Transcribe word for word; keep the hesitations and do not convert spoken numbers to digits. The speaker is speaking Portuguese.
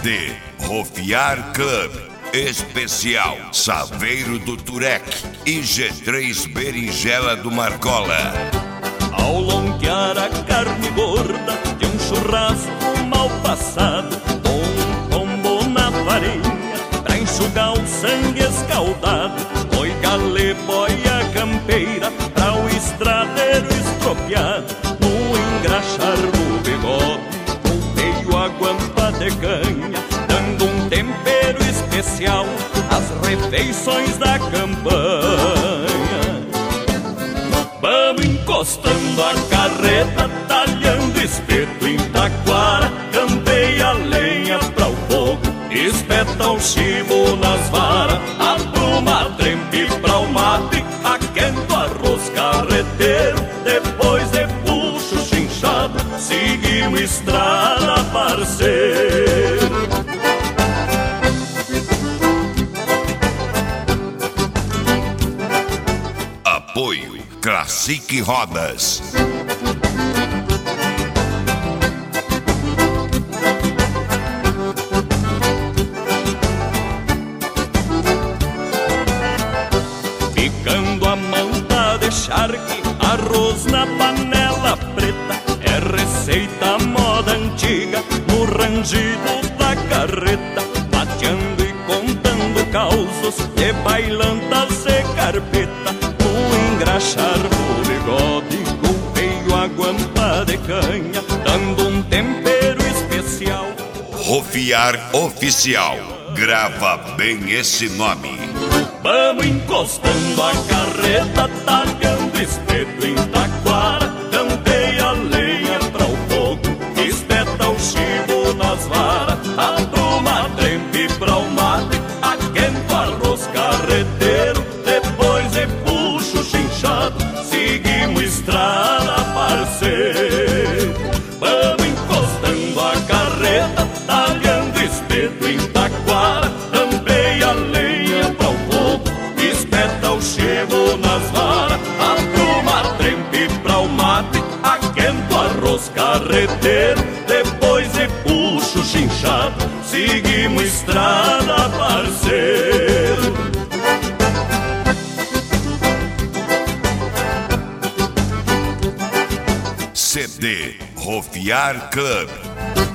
D Rofiar Club Especial Saveiro do Turek e G três Berinjela do Marcola. Ao longear a carne gorda de um churrasco mal passado, com um tombo na farinha pra enxugar o sangue escaldado, foi galê, boia campeira pra o estradeiro estropiado. No engraxar do bigode, volteio a guampa de canha, dando um tempero especial às refeições da campanha. Vamos encostando a carreta, talhando espeto em taquara, campeia a lenha pra o fogo, espeta o chivo nas varas, apruma a trempe pra o mate, aquento arroz carreteiro, depois de puxo chinchado, seguimos estrada, parceiro. Apoio Classic Rodas. Picando a manta de charque, arroz na panela preta, é receita moda antiga no rangido da carreta, bateando e contando causos de bailantas e carpeta. No engraxar do bigode, golpeio a guampa de canha, dando um tempero especial. Rofiar Oficial, grava bem esse nome. Vamos encostando a carreta, talhando espeto em taquara, campeia a lenha pra o fogo, espeta o chivo nas varas, apruma a trempe pra o mate, aquento arroz carreteiro, depois de puxo chinchado, seguimos estrada, parceiro. Vamos encostando a carreta, talhando espeto em taquara, campeia a lenha pra o fogo, espeta o chivo nas varas, apruma a trempe pra o mate, aquento arroz carreteiro, depois de puxo chinchado, seguimos estrada, parceiro. C D Rofiar Club.